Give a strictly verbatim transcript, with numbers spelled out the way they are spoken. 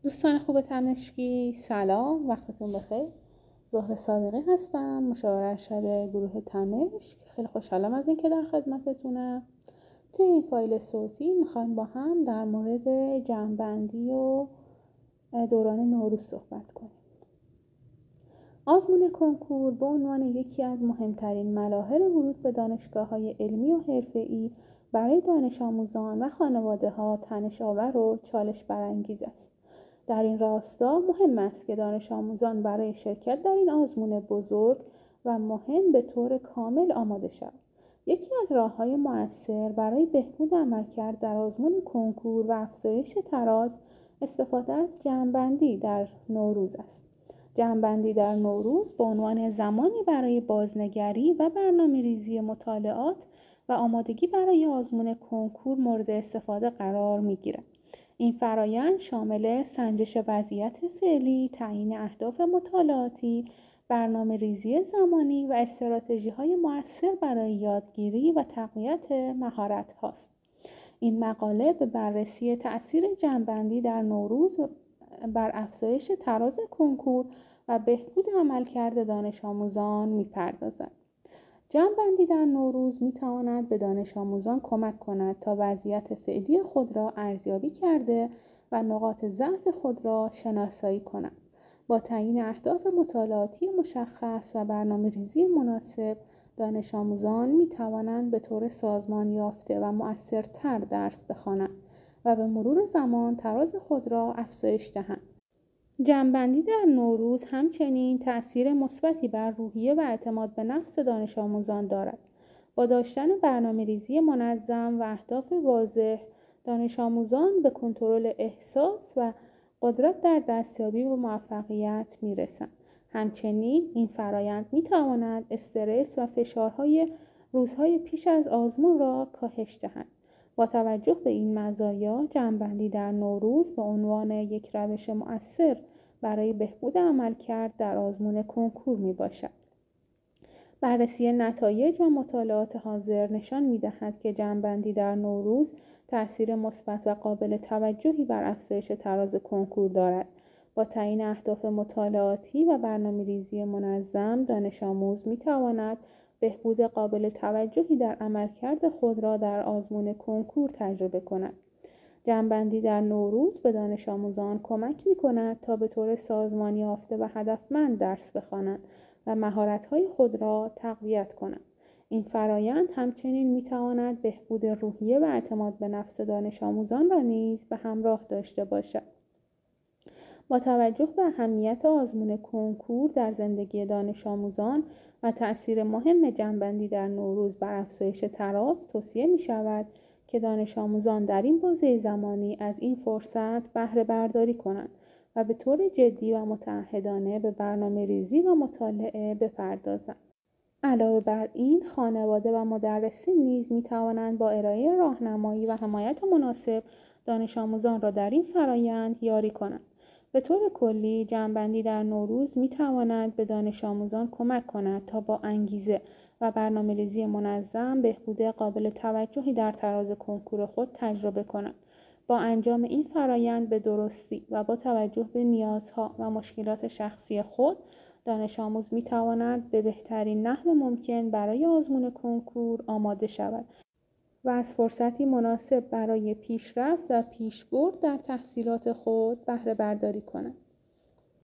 دوستان خوب تمشکی، سلام، وقتتون بخیر. زهره صادقی هستم، مشاور ارشد گروه تمشک. خیلی خوشحالم از اینکه در خدمتتونم. توی این فایل صوتی میخوایم با هم در مورد جمع‌بندی و دوران نوروز صحبت کنیم. آزمون کنکور به عنوان یکی از مهمترین مراحل ورود به دانشگاه‌های علمی و حرفه‌ای برای دانش آموزان و خانواده‌ها تنش‌آور و چالش برانگیز است. در این راستا مهم است که دانش آموزان برای شرکت در این آزمون بزرگ و مهم به طور کامل آماده شوند. یکی از راه‌های مؤثر برای بهبود عملکرد در آزمون کنکور و افزایش تراز استفاده از جمع‌بندی در نوروز است. جمع‌بندی در نوروز به عنوان زمانی برای بازنگری و برنامه‌ریزی مطالعات و آمادگی برای آزمون کنکور مورد استفاده قرار می‌گیرد. این فرایند شامل سنجش وضعیت فعلی، تعیین اهداف مطالعاتی، برنامه‌ریزی زمانی و استراتژی‌های مؤثر برای یادگیری و تقویت مهارت‌ها است. این مقاله به بررسی تأثیر جمع‌بندی در نوروز بر افزایش تراز کنکور و بهبود عملکرد دانش آموزان می‌پردازد. جمع‌بندی در نوروز می‌تواند به دانش آموزان کمک کند تا وضعیت فعلی خود را ارزیابی کرده و نقاط ضعف خود را شناسایی کنند. با تعیین اهداف مطالعاتی مشخص و برنامه‌ریزی مناسب، دانش آموزان می‌توانند به طور سازمان یافته و مؤثرتر درس بخوانند و به مرور زمان تراز خود را افزایش دهند. جمع‌بندی در نوروز همچنین تأثیر مثبتی بر روحیه و اعتماد به نفس دانش آموزان دارد. با داشتن برنامه‌ریزی منظم و اهداف واضح، دانش آموزان به کنترل احساس و قدرت در دستیابی به موفقیت می‌رسند. همچنین این فرایند می‌تواند استرس و فشارهای روزهای پیش از آزمون را کاهش دهد. با توجه به این مزایا، جمع‌بندی در نوروز به عنوان یک روش مؤثر برای بهبود عملکرد در آزمون کنکور میباشد. بررسی نتایج و مطالعات حاضر نشان می‌دهد که جمع‌بندی در نوروز تأثیر مثبت و قابل توجهی بر افزایش تراز کنکور دارد. با تعیین اهداف مطالعاتی و برنامه‌ریزی منظم، دانش آموز می‌تواند بهبود قابل توجهی در عملکرد خود را در آزمون کنکور تجربه کند. جمع‌بندی در نوروز به دانش آموزان کمک می‌کند تا به طور سازمان یافته و هدفمند درس بخوانند و مهارت‌های خود را تقویت کنند. این فرایند همچنین می‌تواند بهبود روحیه و اعتماد به نفس دانش آموزان را نیز به همراه داشته باشد. با توجه به اهمیت آزمون کنکور در زندگی دانش آموزان و تأثیر مهم جمع‌بندی در نوروز بر افزایش تراز، توصیه می‌شود که دانش آموزان در این بازه زمانی از این فرصت بهره برداری کنند و به طور جدی و متعهدانه به برنامه‌ریزی و مطالعه بپردازند. علاوه بر این، خانواده و مدرسین نیز می‌توانند با ارائه راهنمایی و حمایت مناسب دانش آموزان را در این فرایند یاری کنند. به طور کلی، جمع‌بندی در نوروز می‌تواند به دانش آموزان کمک کند تا با انگیزه و برنامه‌ریزی منظم بهبود قابل توجهی در تراز کنکور خود تجربه کنند. با انجام این فرایند به درستی و با توجه به نیازها و مشکلات شخصی خود، دانش آموز می‌تواند به بهترین نحو ممکن برای آزمون کنکور آماده شود و از فرصتی مناسب برای پیشرفت و پیشبرد در تحصیلات خود بهره برداری کند.